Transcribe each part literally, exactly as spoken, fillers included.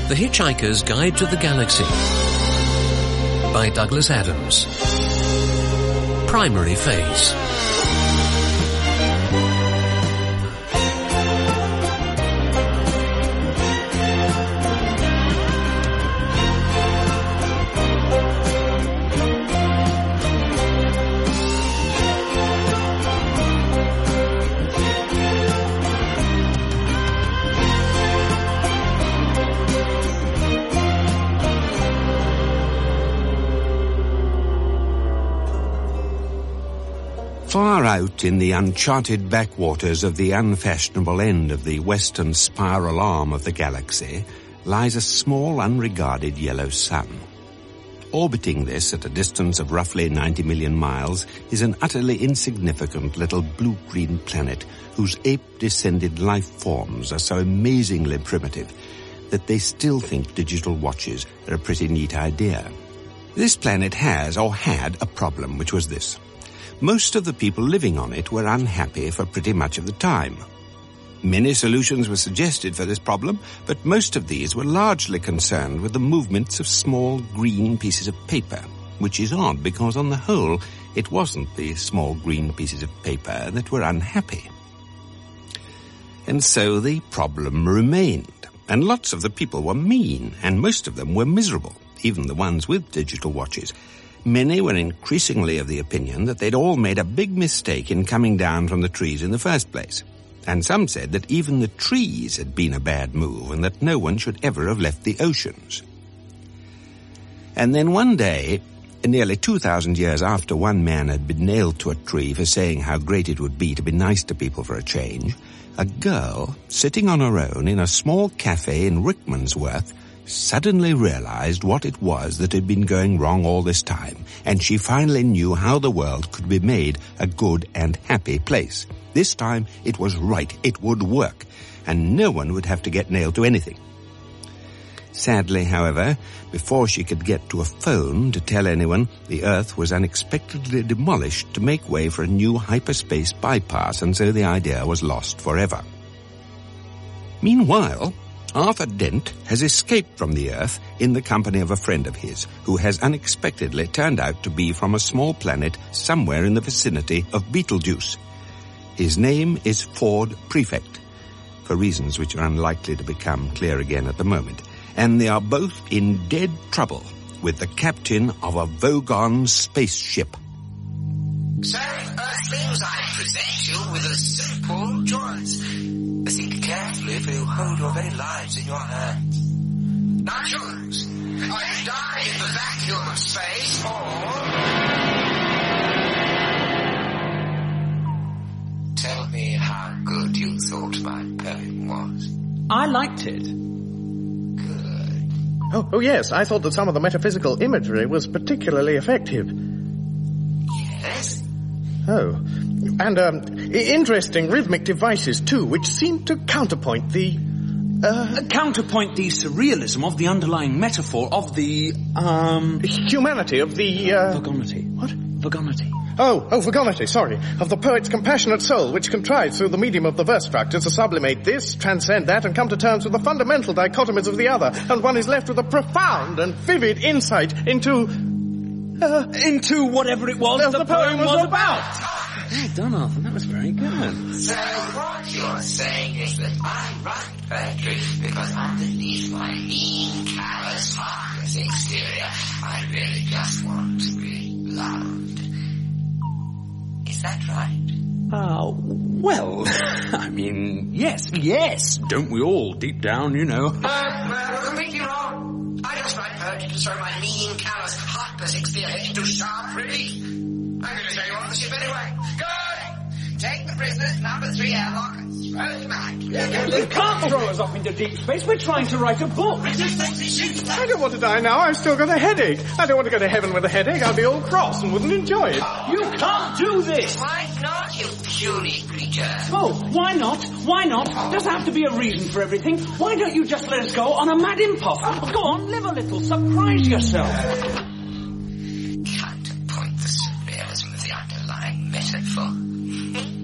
The Hitchhiker's Guide to the Galaxy by Douglas Adams. Primary phase. Far out in the uncharted backwaters of the unfashionable end of the western spiral arm of the galaxy lies a small, unregarded yellow sun. Orbiting this at a distance of roughly ninety million miles is an utterly insignificant little blue-green planet whose ape-descended life forms are so amazingly primitive that they still think digital watches are a pretty neat idea. This planet has, or had, a problem, which was this. Most of the people living on it were unhappy for pretty much of the time. Many solutions were suggested for this problem, but most of these were largely concerned with the movements of small green pieces of paper, which is odd because on the whole it wasn't the small green pieces of paper that were unhappy. And so the problem remained, and lots of the people were mean, and most of them were miserable, even the ones with digital watches. Many were increasingly of the opinion that they'd all made a big mistake in coming down from the trees in the first place. And some said that even the trees had been a bad move and that no one should ever have left the oceans. And then one day, nearly two thousand years after one man had been nailed to a tree for saying how great it would be to be nice to people for a change, a girl, sitting on her own in a small cafe in Rickmansworth, suddenly realized what it was that had been going wrong all this time, and she finally knew how the world could be made a good and happy place. This time it was right, it would work, and no one would have to get nailed to anything. Sadly, however, before she could get to a phone to tell anyone, the Earth was unexpectedly demolished to make way for a new hyperspace bypass, and so the idea was lost forever. Meanwhile, Arthur Dent has escaped from the Earth in the company of a friend of his, who has unexpectedly turned out to be from a small planet somewhere in the vicinity of Betelgeuse. His name is Ford Prefect, for reasons which are unlikely to become clear again at the moment, and they are both in dead trouble with the captain of a Vogon spaceship. So, Earthlings, I present you with a simple choice. Think carefully, for you hold your very lives in your hands. Now choose. Either die in the vacuum of space, or... Tell me how good you thought my poem was. I liked it. Good. Oh, oh yes, I thought that some of the metaphysical imagery was particularly effective. Yes? Oh. And, um, interesting rhythmic devices, too, which seem to counterpoint the, uh... Counterpoint the surrealism of the underlying metaphor of the, um... humanity of the, uh... Vagonity. What? Vagonity. Oh, oh, vagonity, sorry. Of the poet's compassionate soul, which contrives through the medium of the verse structure to sublimate this, transcend that, and come to terms with the fundamental dichotomies of the other, and one is left with a profound and vivid insight into... Uh... Into whatever it was the, the poem poem was was about. about. Well done, Arthur. That was very good. So what you're saying is that I write poetry because underneath my mean, callous, heartless exterior, I really just want to be loved. Is that right? Uh, well, I mean, yes, yes. Don't we all, deep down, you know? No, well, you're completely wrong. I just write poetry to throw my mean, callous, heartless exterior into sharp relief. I'm going to show you on the ship anyway. Good. Take the prisoners, number three airlock, and throw them out. You can't throw us off into deep space. We're trying to write a book. I don't want to die now. I've still got a headache. I don't want to go to heaven with a headache. I'd be all cross and wouldn't enjoy it. You can't do this. Why not, you puny creature? Oh, why not? Why not? Does there have to be a reason for everything? Why don't you just let us go on a mad impulse? Go on, live a little, surprise yourself. Counterpoint the surrealism of the underlying metaphor.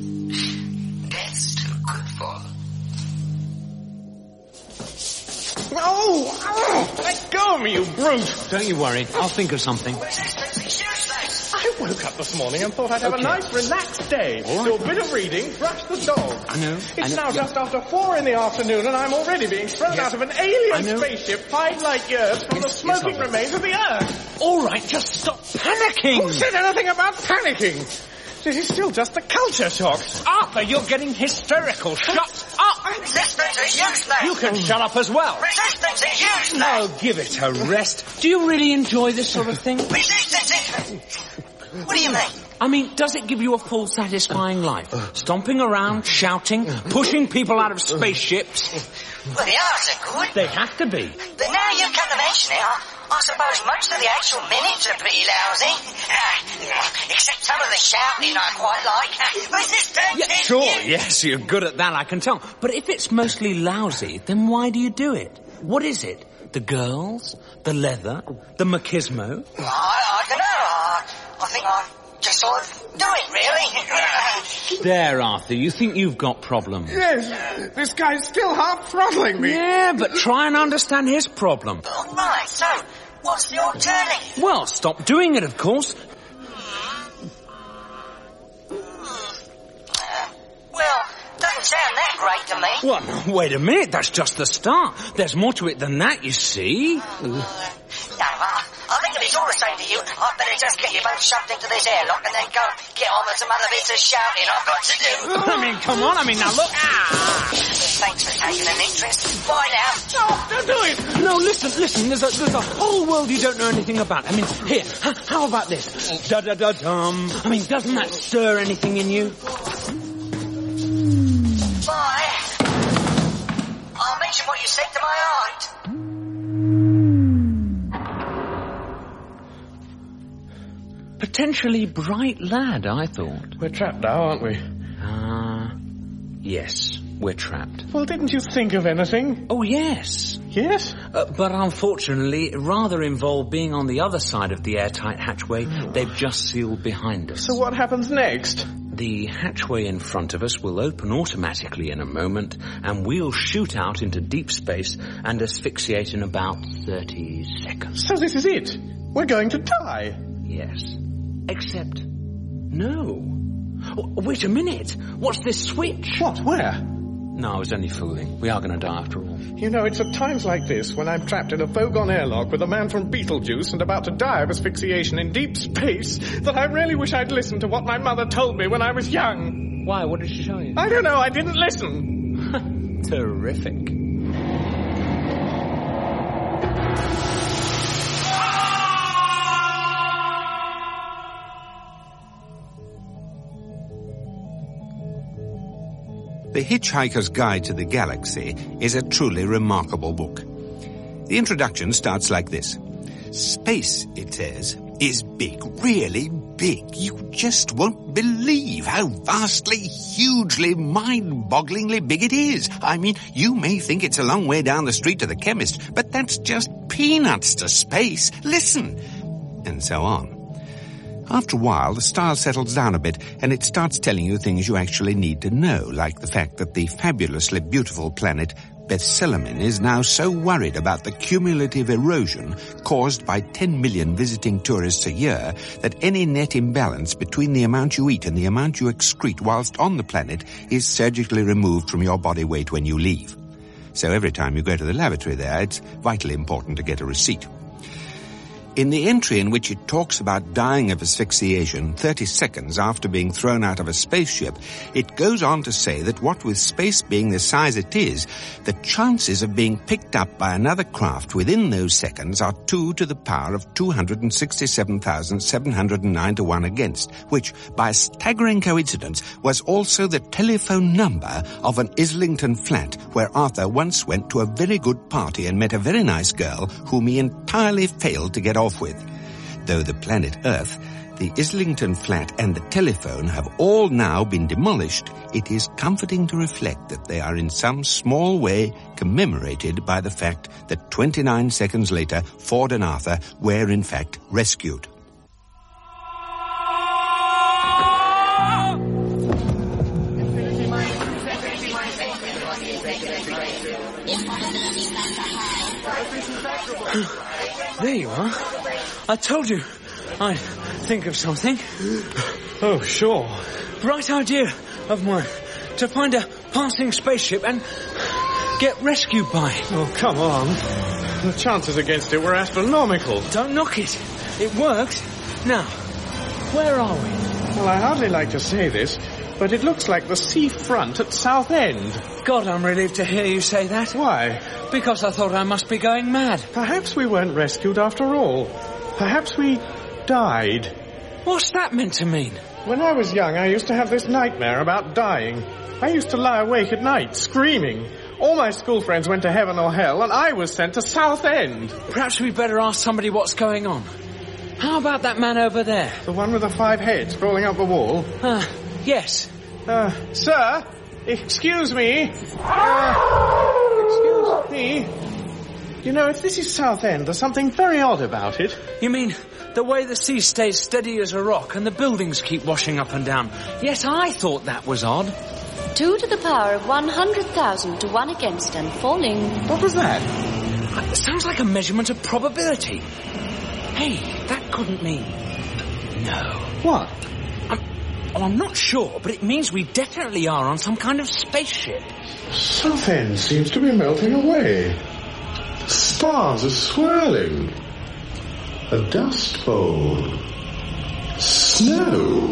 Death's too good for them. Oh! oh! Let go of me, you brute! Don't you worry. I'll think of something. I woke up this morning and thought I'd have Okay. a nice, relaxed day. All Do right. a bit of reading, brush the dog. I know. It's I know. now Yeah. just after four in the afternoon and I'm already being thrown Yes. out of an I alien know. spaceship five light years from Yes, the yes, smoking I will. remains of the Earth. All right, just stop panicking. Who said anything about panicking? This is still just a culture shock. Arthur, you're getting hysterical. Shut up. Resistance is useless. You can shut up as well. Resistance is useless. No, give it a rest. Do you really enjoy this sort of thing? Resistance is... What do you mean? I mean, does it give you a full, satisfying life? Stomping around, shouting, pushing people out of spaceships? Well, the hours are good. They have to be. But now you come to mention it, I, I suppose most of the actual minutes are pretty lousy. Uh, except some of the shouting I quite like. Uh, resistance Yeah, is sure, useless. yes, you're good at that, I can tell. But if it's mostly lousy, then why do you do it? What is it? The girls? The leather? The machismo? I, I don't know. I, I think I just sort of do it, really. There, Arthur, you think you've got problems. Yes, this guy's still half throttling me. Yeah, but try and understand his problem. All right, so what's the alternative? Well, stop doing it, of course. Well, doesn't sound that great to me. Well, no, wait a minute, that's just the start. There's more to it than that, you see. No, I, I think if it's all the same to you, I'd better just get you both shoved into this airlock and then go get on with some other bits of shouting I've got to do. I mean, come on, I mean, now look. Ah! Thanks for taking an interest. Bye now. No, don't do it! No, listen, listen, there's a, there's a whole world you don't know anything about. I mean, here, h- how about this? Da-da-da-dum. I mean, doesn't that stir anything in you? Bye. I'll mention what you said to my aunt. Potentially bright lad, I thought. We're trapped now, aren't we? Ah, yes, we're trapped. Well, didn't you think of anything? Oh, yes. Yes? Uh, but unfortunately, it rather involved being on the other side of the airtight hatchway they've just sealed behind us. So what happens next? The hatchway in front of us will open automatically in a moment, and we'll shoot out into deep space and asphyxiate in about thirty seconds. So this is it. We're going to die. Yes. Except... no. Oh, wait a minute. What's this switch? What? Where? No, I was only fooling. We are going to die after all. You know, it's at times like this, when I'm trapped in a Vogon airlock with a man from Beetlejuice and about to die of asphyxiation in deep space, that I really wish I'd listened to what my mother told me when I was young. Why? What did she show you? I don't know, I didn't listen. Terrific. The Hitchhiker's Guide to the Galaxy is a truly remarkable book. The introduction starts like this. Space, it says, is big, really big. You just won't believe how vastly, hugely, mind-bogglingly big it is. I mean, you may think it's a long way down the street to the chemist, but that's just peanuts to space. Listen. And so on. After a while, the style settles down a bit, and it starts telling you things you actually need to know, like the fact that the fabulously beautiful planet Bethselamin is now so worried about the cumulative erosion caused by ten million visiting tourists a year that any net imbalance between the amount you eat and the amount you excrete whilst on the planet is surgically removed from your body weight when you leave. So every time you go to the lavatory there, it's vitally important to get a receipt. In the entry in which it talks about dying of asphyxiation thirty seconds after being thrown out of a spaceship, it goes on to say that what with space being the size it is, the chances of being picked up by another craft within those seconds are two to the power of two hundred sixty-seven thousand seven hundred nine to one against, which, by a staggering coincidence, was also the telephone number of an Islington flat where Arthur once went to a very good party and met a very nice girl whom he entirely failed to get off with. Though the planet Earth, the Islington flat and the telephone have all now been demolished, it is comforting to reflect that they are in some small way commemorated by the fact that twenty-nine seconds later Ford and Arthur were in fact rescued. There you are. I told you I'd think of something. Oh, sure. Right idea of mine. To find a passing spaceship and get rescued by it. Oh, come on. The chances against it were astronomical. Don't knock it. It worked. Now, where are we? Well, I hardly like to say this, but it looks like the seafront at Southend. God, I'm relieved to hear you say that. Why? Because I thought I must be going mad. Perhaps we weren't rescued after all. Perhaps we died. What's that meant to mean? When I was young, I used to have this nightmare about dying. I used to lie awake at night, screaming. All my school friends went to heaven or hell, and I was sent to Southend. Perhaps we'd better ask somebody what's going on. How about that man over there? The one with the five heads crawling up the wall? Ah, uh, yes. Uh, sir, excuse me. Uh, excuse me. You know, if this is Southend, there's something very odd about it. You mean the way the sea stays steady as a rock and the buildings keep washing up and down? Yes, I thought that was odd. Two to the power of one hundred thousand to one against and falling. What was that? It sounds like a measurement of probability. Hey, that couldn't mean... No. What? I'm, oh, I'm not sure, but it means we definitely are on some kind of spaceship. Southend seems to be melting away. Stars are swirling. A dust bowl. Snow.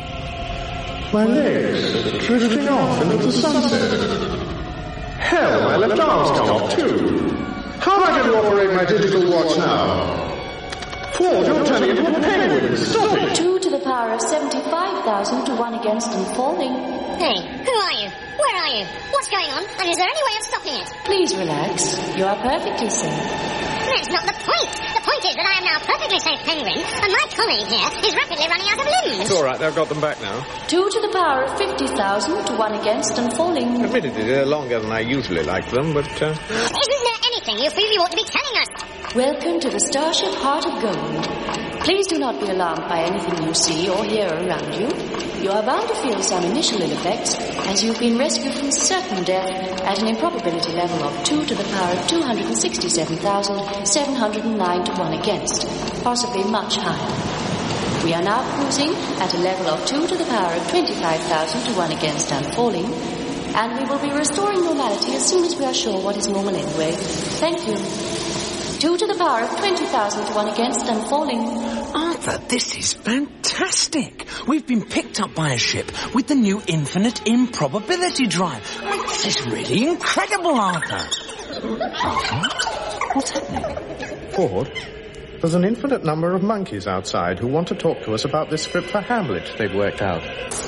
My legs are drifting off into the sunset. Hell, my left arm's come off too. How am I going to operate my digital watch now? Ford, you're turning into a penguin. Stop it! Two to the power of seventy-five thousand to one against and falling. Hey, who are you? Where are you? What's going on? And is there any way of stopping it? Please relax. You are perfectly safe. That's not the point. The point is that I am now perfectly safe penguin, and my colleague here is rapidly running out of limbs. It's all right, I've got them back now. Two to the power of fifty thousand to one against and falling. Admittedly, they're longer than I usually like them, but... Uh... Isn't there anything you feel you ought to be telling us? Welcome to the Starship Heart of Gold. Please do not be alarmed by anything you see or hear around you. You are bound to feel some initial ill effects as you've been rescued from certain death at an improbability level of two to the power of two hundred sixty-seven thousand seven hundred nine to one against, possibly much higher. We are now cruising at a level of two to the power of twenty-five thousand to one against and falling, and we will be restoring normality as soon as we are sure what is normal anyway. Thank you. Two to the power of twenty thousand to one against and falling. Arthur, this is fantastic. We've been picked up by a ship with the new infinite improbability drive. I mean, this is really incredible, Arthur. Arthur? What's happening? Ford, there's an infinite number of monkeys outside who want to talk to us about this script for Hamlet they've worked out.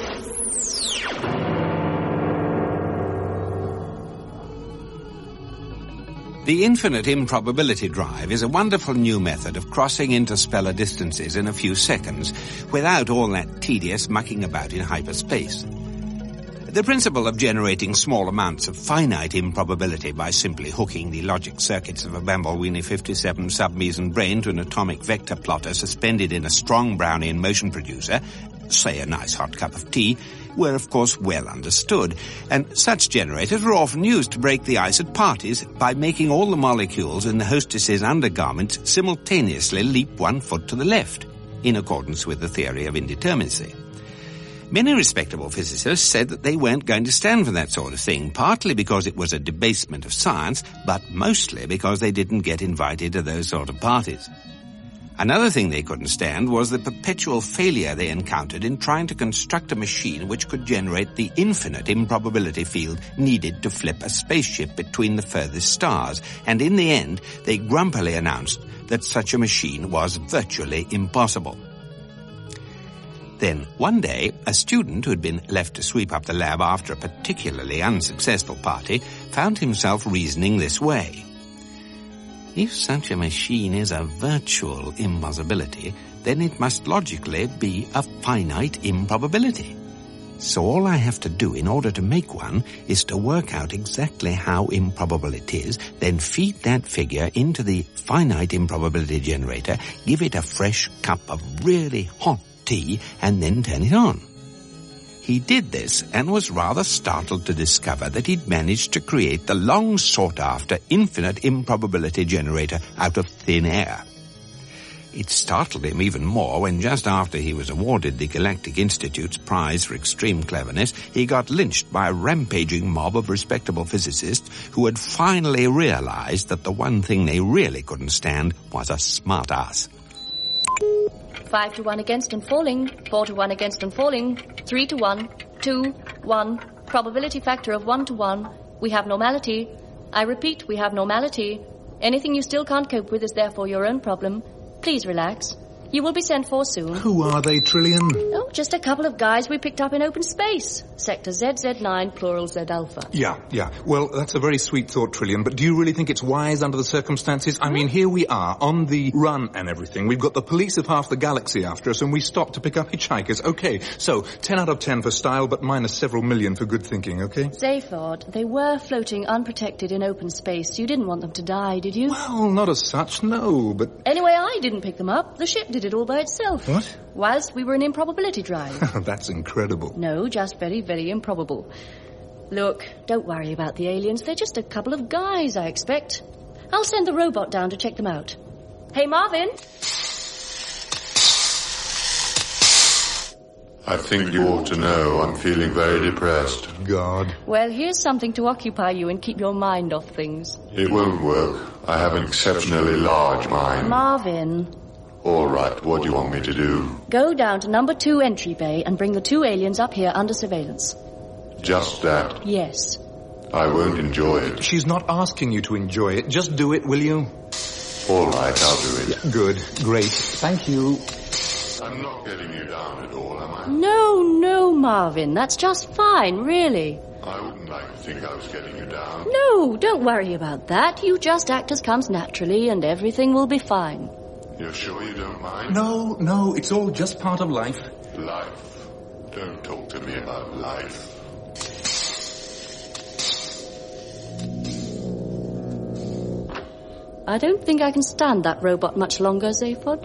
The infinite improbability drive is a wonderful new method of crossing interstellar distances in a few seconds without all that tedious mucking about in hyperspace. The principle of generating small amounts of finite improbability by simply hooking the logic circuits of a Bambolini fifty-seven sub-meson brain to an atomic vector plotter suspended in a strong Brownian motion producer, say a nice hot cup of tea, were of course well understood, and such generators were often used to break the ice at parties by making all the molecules in the hostess's undergarments simultaneously leap one foot to the left, in accordance with the theory of indeterminacy. Many respectable physicists said that they weren't going to stand for that sort of thing, partly because it was a debasement of science, but mostly because they didn't get invited to those sort of parties. Another thing they couldn't stand was the perpetual failure they encountered in trying to construct a machine which could generate the infinite improbability field needed to flip a spaceship between the furthest stars, and in the end they grumpily announced that such a machine was virtually impossible. Then, one day, a student who had been left to sweep up the lab after a particularly unsuccessful party found himself reasoning this way. If such a machine is a virtual impossibility, then it must logically be a finite improbability. So all I have to do in order to make one is to work out exactly how improbable it is, then feed that figure into the finite improbability generator, give it a fresh cup of really hot tea, and then turn it on. He did this and was rather startled to discover that he'd managed to create the long-sought-after infinite improbability generator out of thin air. It startled him even more when just after he was awarded the Galactic Institute's prize for extreme cleverness, he got lynched by a rampaging mob of respectable physicists who had finally realized that the one thing they really couldn't stand was a smart-ass. Five to one against and falling. Four to one against and falling. Three to one. Two. One. Probability factor of one to one. We have normality. I repeat, we have normality. Anything you still can't cope with is therefore your own problem. Please relax. You will be sent for soon. Who are they, Trillian? Oh, just a couple of guys we picked up in open space. Sector Z Z nine, plural Z Alpha. Yeah, yeah. Well, that's a very sweet thought, Trillian, but do you really think it's wise under the circumstances? I mean, here we are, on the run and everything. We've got the police of half the galaxy after us, and we stop to pick up hitchhikers. Okay, so ten out of ten for style, but minus several million for good thinking, okay? Zaphod, they were floating unprotected in open space. You didn't want them to die, did you? Well, not as such, no, but... Anyway, I didn't pick them up. The ship did it all by itself. What? Whilst we were in improbability drive. That's incredible. No, just very, very improbable. Look, don't worry about the aliens. They're just a couple of guys, I expect. I'll send the robot down to check them out. Hey, Marvin? I think you ought to know I'm feeling very depressed. God. Well, here's something to occupy you and keep your mind off things. It won't work. I have an exceptionally large mind. Marvin... All right, what do you want me to do? Go down to number two entry bay and bring the two aliens up here under surveillance. Just that? Yes. I won't enjoy it. She's not asking you to enjoy it. Just do it, will you? All right, I'll do it. Yeah, good. Great. Thank you. I'm not getting you down at all, am I? No, no, Marvin. That's just fine, really. I wouldn't like to think I was getting you down. No, don't worry about that. You just act as comes naturally and everything will be fine. You're sure you don't mind? No, no, it's all just part of life. Life? Don't talk to me about life. I don't think I can stand that robot much longer, Zaphod.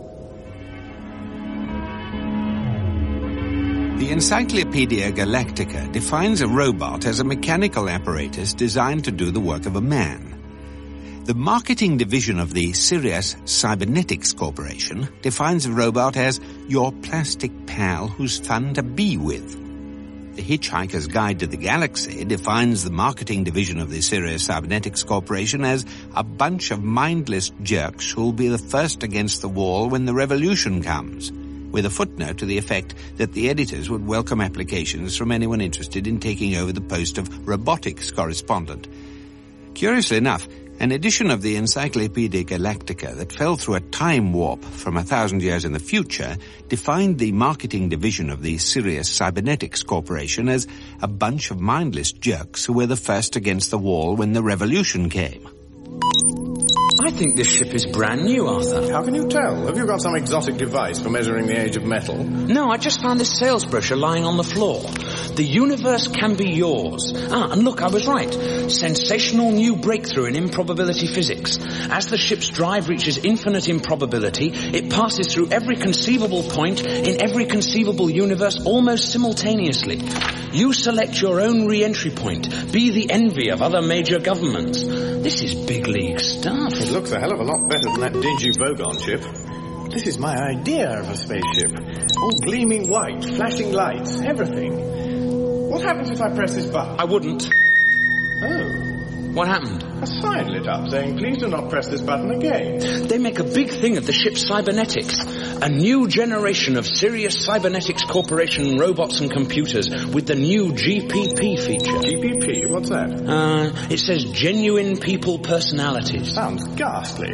The Encyclopedia Galactica defines a robot as a mechanical apparatus designed to do the work of a man. The marketing division of the Sirius Cybernetics Corporation defines a robot as your plastic pal who's fun to be with. The Hitchhiker's Guide to the Galaxy defines the marketing division of the Sirius Cybernetics Corporation as a bunch of mindless jerks who'll be the first against the wall when the revolution comes, with a footnote to the effect that the editors would welcome applications from anyone interested in taking over the post of robotics correspondent. Curiously enough, an edition of the Encyclopedia Galactica that fell through a time warp from a thousand years in the future defined the marketing division of the Sirius Cybernetics Corporation as a bunch of mindless jerks who were the first against the wall when the revolution came. I think this ship is brand new, Arthur. How can you tell? Have you got some exotic device for measuring the age of metal? No, I just found this sales brochure lying on the floor. The universe can be yours. Ah, and look, I was right. Sensational new breakthrough in improbability physics. As the ship's drive reaches infinite improbability, it passes through every conceivable point in every conceivable universe almost simultaneously. You select your own re-entry point. Be the envy of other major governments. This is big league stuff. It looks a hell of a lot better than that dingy Vogon ship. This is my idea of a spaceship. All gleaming white, flashing lights, everything. What happens if I press this button? I wouldn't. Oh. What happened? A sign lit up saying, please do not press this button again. They make a big thing of the ship's cybernetics. A new generation of Sirius Cybernetics Corporation robots and computers with the new G P P feature. G P P? What's that? Uh, it says Genuine People Personalities. Sounds ghastly.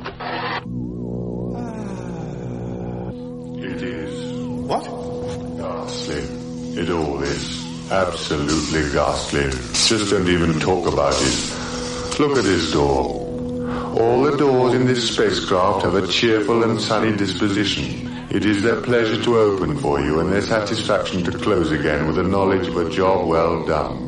It is. What? Ghastly. It all is. Absolutely ghastly. Just don't even talk about it. Look at this door. All the doors in this spacecraft have a cheerful and sunny disposition. It is their pleasure to open for you and their satisfaction to close again with the knowledge of a job well done.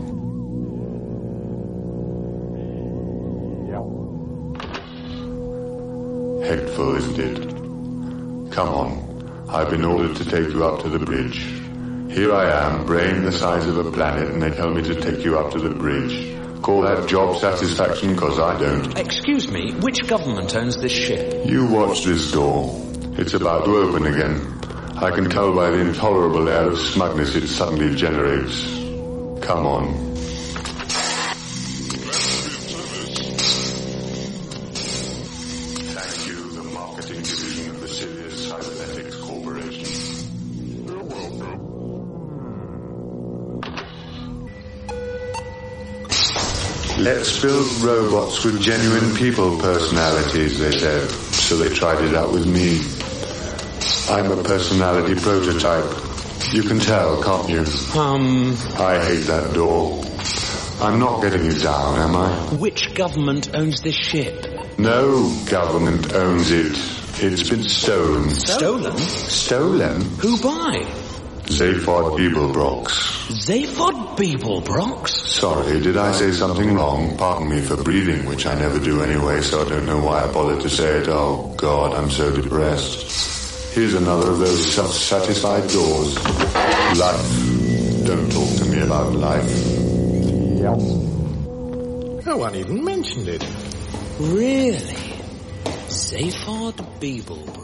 Hateful, isn't it? Come on. I've been ordered to take you up to the bridge. Here I am, brain the size of a planet, and they tell me to take you up to the bridge. Call that job satisfaction, because I don't. Excuse me, which government owns this ship? You watch this door. It's about to open again. I can tell by the intolerable air of smugness it suddenly generates. Come on. Thank you, the marketing division of the Sirius Cybernetics Corporation. You're welcome. Let's build robots with genuine people personalities, they said. So they tried it out with me. I'm a personality prototype. You can tell, can't you? Um... I hate that door. I'm not getting you down, am I? Which government owns this ship? No government owns it. It's been stolen. Stolen? Stolen? Who by? Zaphod Beeblebrox. Zaphod Beeblebrox? Sorry, did I say something wrong? Pardon me for breathing, which I never do anyway, so I don't know why I bothered to say it. Oh, God, I'm so depressed. Here's another of those self-satisfied doors. Life. Don't talk to me about life. No one even mentioned it. Really? Zaphod Beeblebrox.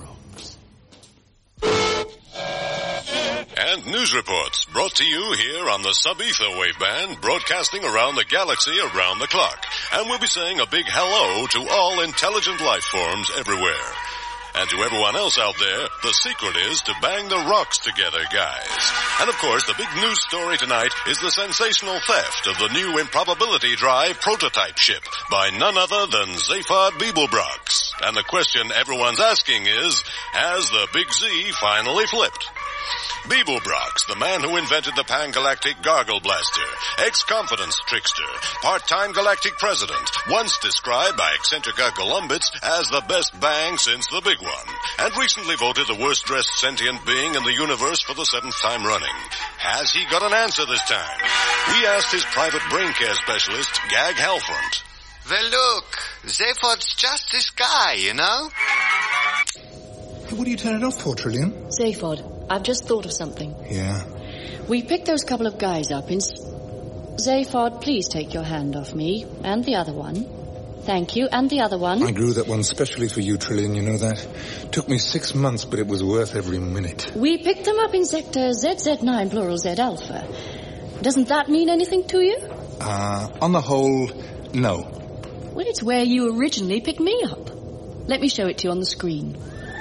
And news reports brought to you here on the sub-ether waveband, broadcasting around the galaxy around the clock. And we'll be saying a big hello to all intelligent life forms everywhere. And to everyone else out there, the secret is to bang the rocks together, guys. And of course, the big news story tonight is the sensational theft of the new Improbability Drive prototype ship by none other than Zaphod Beeblebrox. And the question everyone's asking is, has the Big Z finally flipped? Beeblebrox, the man who invented the pan-galactic gargle blaster, ex-confidence trickster, part-time galactic president, once described by eccentrica Columbits as the best bang since the big one, and recently voted the worst-dressed sentient being in the universe for the seventh time running. Has he got an answer this time? We asked his private brain care specialist, Gag Halfront. Well, look, Zaphod's just this guy, you know? What are you turning it off for, Trillian? Zaphod, I've just thought of something. Yeah? We picked those couple of guys up in... Zaphod, please take your hand off me. And the other one. Thank you. And the other one. I grew that one specially for you, Trillian, you know that? Took me six months, but it was worth every minute. We picked them up in sector Z Z nine, plural Z alpha. Doesn't that mean anything to you? Uh, on the whole, no. Well, it's where you originally picked me up. Let me show it to you on the screen.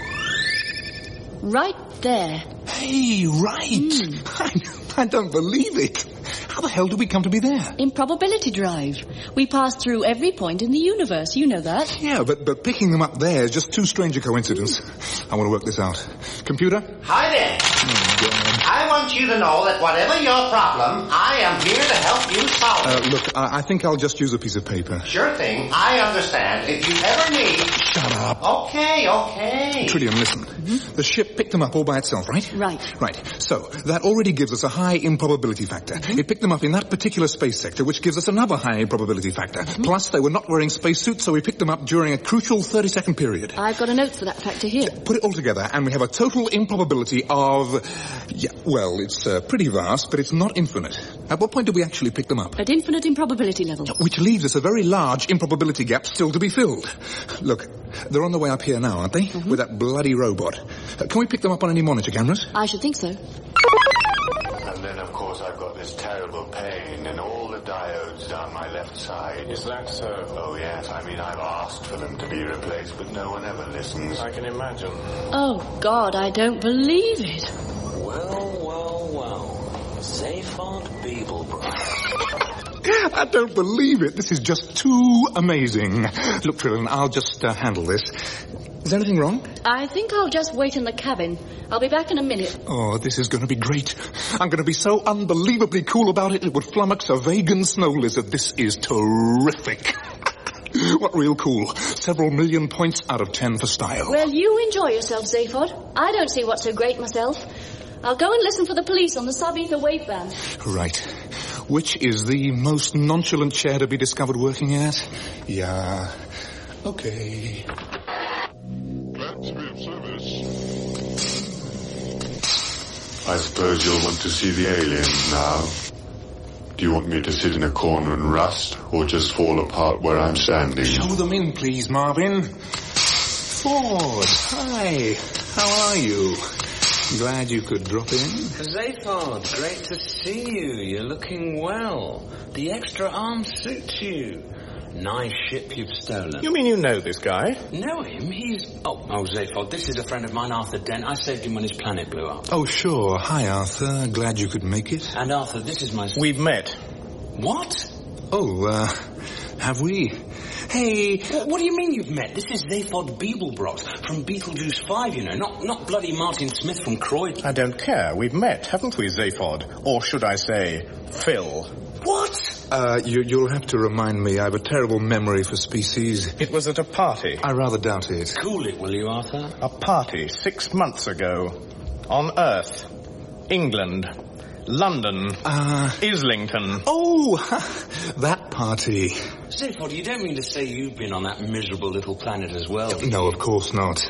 Right there. Hey, right. Mm. I, I don't believe it. How the hell did we come to be there? Improbability Drive. We passed through every point in the universe. You know that. Yeah, but, but picking them up there is just too strange a coincidence. Mm. I want to work this out. Computer? Hi there. Oh, God. I want you to know that whatever your problem, I am here to help you solve it. Uh, look, I, I think I'll just use a piece of paper. Sure thing. I understand. If you ever need... Shut up. Okay, okay. Trillian, listen. Mm-hmm. The ship picked them up all by itself, right? Right. Right. So, that already gives us a high improbability factor. Mm-hmm. It picked them up in that particular space sector, which gives us another high improbability factor. Mm-hmm. Plus, they were not wearing spacesuits, so we picked them up during a crucial thirty-second period. I've got a note for that factor here. Put it all together, and we have a total improbability of... Yeah, well, it's uh, pretty vast, but it's not infinite. At what point did we actually pick them up? At infinite improbability level. Which leaves us a very large improbability gap still to be filled. Look, they're on the way up here now, aren't they? Mm-hmm. With that bloody robot. Uh, can we pick them up on any monitor cameras? I should think so. And then, of course, I've got this terrible pain in all the diodes down my left side. Is that so? Oh, yes. I mean, I've asked for them to be replaced, but no one ever listens. I can imagine. Oh, God, I don't believe it. Well, well, well. Zaphod Beeblebrox. I don't believe it. This is just too amazing. Look, Trillian, I'll just uh, handle this. Is there anything wrong? I think I'll just wait in the cabin. I'll be back in a minute. Oh, this is going to be great. I'm going to be so unbelievably cool about it, it would flummox a vegan snow lizard. This is terrific. What real cool. Several million points out of ten for style. Well, you enjoy yourself, Zaphod. I don't see what's so great myself. I'll go and listen for the police on the sub-ether waveband. Right. Which is the most nonchalant chair to be discovered working at? Yeah. Okay. I suppose you'll want to see the aliens now. Do you want me to sit in a corner and rust, or just fall apart where I'm standing? Show them in, please, Marvin. Ford, hi. How are you? Glad you could drop in. Zaphod, great to see you. You're looking well. The extra arm suits you. Nice ship you've stolen. You mean you know this guy? Know him? He's... Oh, oh, Zaphod, this is a friend of mine, Arthur Dent. I saved him when his planet blew up. Oh, sure. Hi, Arthur. Glad you could make it. And Arthur, this is my... We've met. What? Oh, uh, have we? Hey... What, what do you mean you've met? This is Zaphod Beeblebrox from Beetlejuice five, you know. Not not bloody Martin Smith from Croydon. I don't care. We've met, haven't we, Zaphod? Or should I say, Phil? What? Uh, you, you'll have to remind me. I have a terrible memory for species. It was at a party. I rather doubt it. Cool it, will you, Arthur? A party six months ago. On Earth. England. London. Uh... Islington. Oh, that party. Zaphod, you don't mean to say you've been on that miserable little planet as well? No, of course not.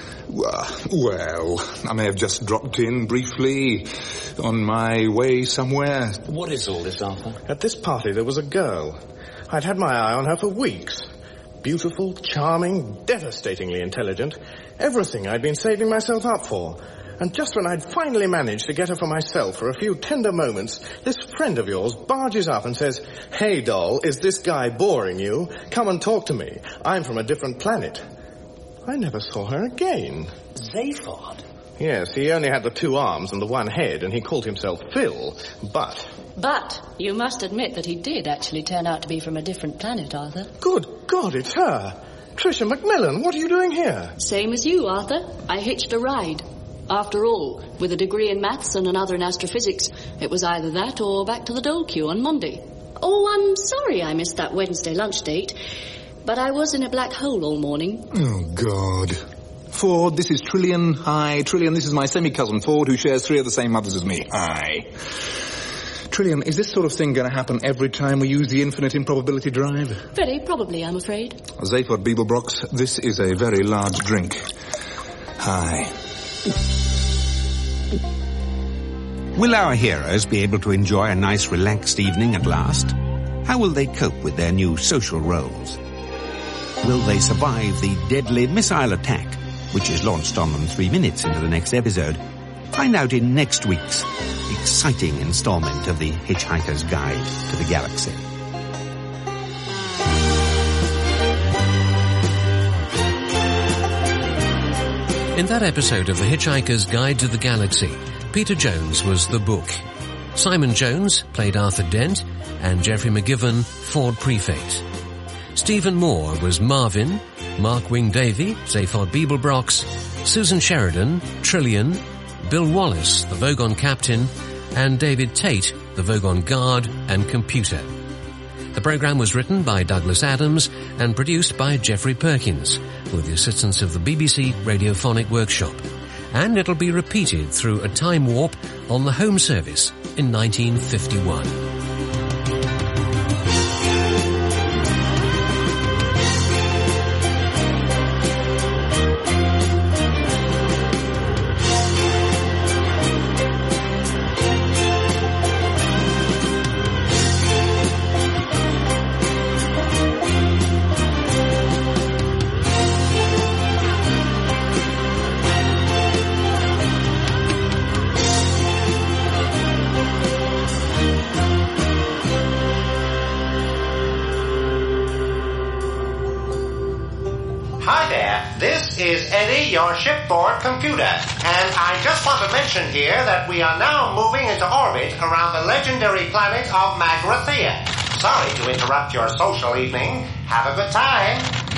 Well, I may have just dropped in briefly on my way somewhere. What is all this, Arthur? At this party there was a girl. I'd had my eye on her for weeks. Beautiful, charming, devastatingly intelligent. Everything I'd been saving myself up for. And just when I'd finally managed to get her for myself for a few tender moments, this friend of yours barges up and says, "Hey, doll, is this guy boring you? Come and talk to me. I'm from a different planet." I never saw her again. Zaphod? Yes, he only had the two arms and the one head, and he called himself Phil, but... But you must admit that he did actually turn out to be from a different planet, Arthur. Good God, it's her! Tricia Macmillan, what are you doing here? Same as you, Arthur. I hitched a ride. After all, with a degree in maths and another in astrophysics, it was either that or back to the dole queue on Monday. Oh, I'm sorry I missed that Wednesday lunch date, but I was in a black hole all morning. Oh, God. Ford, this is Trillian. Hi. Trillian, this is my semi-cousin Ford, who shares three of the same mothers as me. Hi. Trillian, is this sort of thing going to happen every time we use the infinite improbability drive? Very probably, I'm afraid. Zaphod Beeblebrox, this is a very large drink. Hi. Will our heroes be able to enjoy a nice relaxed evening at last? How will they cope with their new social roles? Will they survive the deadly missile attack, which is launched on them three minutes into the next episode? Find out in next week's exciting installment of the Hitchhiker's Guide to the Galaxy. In that episode of The Hitchhiker's Guide to the Galaxy, Peter Jones was the book. Simon Jones played Arthur Dent, and Geoffrey McGivern, Ford Prefect. Stephen Moore was Marvin, Mark Wing-Davey, Zaphod Beeblebrox, Susan Sheridan, Trillian, Bill Wallace, the Vogon Captain, and David Tate, the Vogon Guard and Computer. The program was written by Douglas Adams and produced by Geoffrey Perkins, with the assistance of the B B C Radiophonic Workshop. And it'll be repeated through a time warp on the Home Service in nineteen fifty-one. Your shipboard computer. And I just want to mention here that we are now moving into orbit around the legendary planet of Magrathea. Sorry to interrupt your social evening. Have a good time.